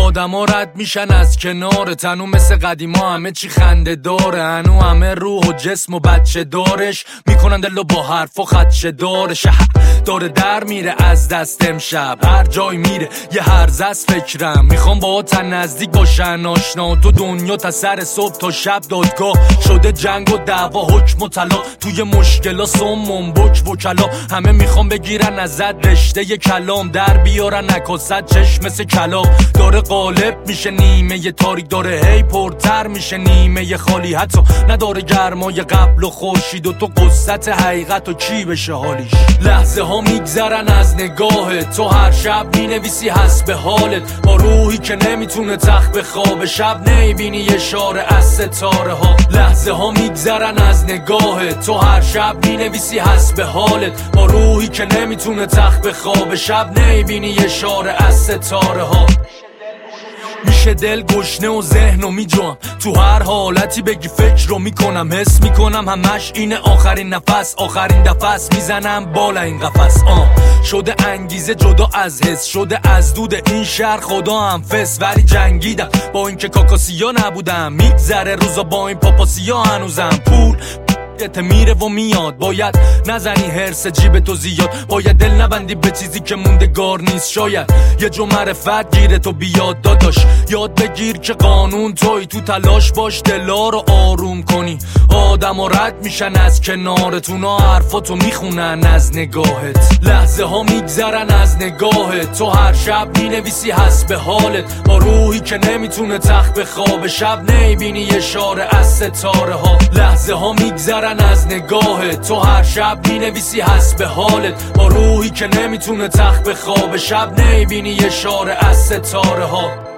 آدما رد میشن از کنار تنو، مثل قدیما همه چی خنده داره، هنو همه روح و جسم و بچه دارش میکنن دلو با حرف و خدشه دارش. داره در میره از دست امشب، هر جای میره یه هرزه از فکرم، میخوام با تا نزدیک باشن آشنا. تو دنیا تا سر صبح تا شب دادگاه شده، جنگ و دعوا حکم و طلاق، توی مشکلا سمم بک وکلا، همه میخوام بگیرن ازت رشته ی کلام، در بیارن نکاست چشم مثل کلاق. داره غالب میشه نیمه ی تاریک، داره هی پرتر میشه نیمه ی خالی، حتی نداره گرمای قبل و خورشید و تو قصت حقیقت و کی بشه حالیش. لحظه ها میگذرن از نگاه تو، هر شب مینویسی حسب حالت، با روحی که نمیتونه تخت به خواب شب، نمیبینی اشاره از ستاره ها. لحظه ها میگذرن از نگاه تو، هر شب مینویسی حسب حالت، با روحی که نمیتونه تخت به خواب شب، نمیبینی اشاره از ستاره ها. میشه دل گشنه و ذهنو میجوام، تو هر حالتی بگی فکر رو میکنم، حس میکنم همش اینه آخرین نفس، آخرین دفعه میزنم بالا این قفس. شده انگیزه جدا از حس، شده از دود این شهر خدا هم فس، ولی جنگیدم با این که کاکاسیا نبودم، میگذره روزا با این پاپاسیا هنوزم. پول میره و میاد، باید نزنی هرس جیب تو زیاد، باید دل نبندی به چیزی که موندگار نیست، شاید یه جو معرفت گیره تو بیاد داداش، یاد بگیر که قانون توی، تو تلاش باش دلا رو آروم کنی، آدم ها رد میشن از کنارتون، حرفاتو میخونن از نگاهت. لحظه ها میگذرن از نگاهت تو، هر شب مینویسی حسب حالت، با روحی که نمیتونه تخت به خواب شب، نمیبینی اشاره از ستاره ها. لحظه ها میگذرن از نگاه تو، هر شب مینویسی حسب حالت، با روحی که نمیتونه تخت به خواب شب، نمیبینی اشاره از ستاره ها.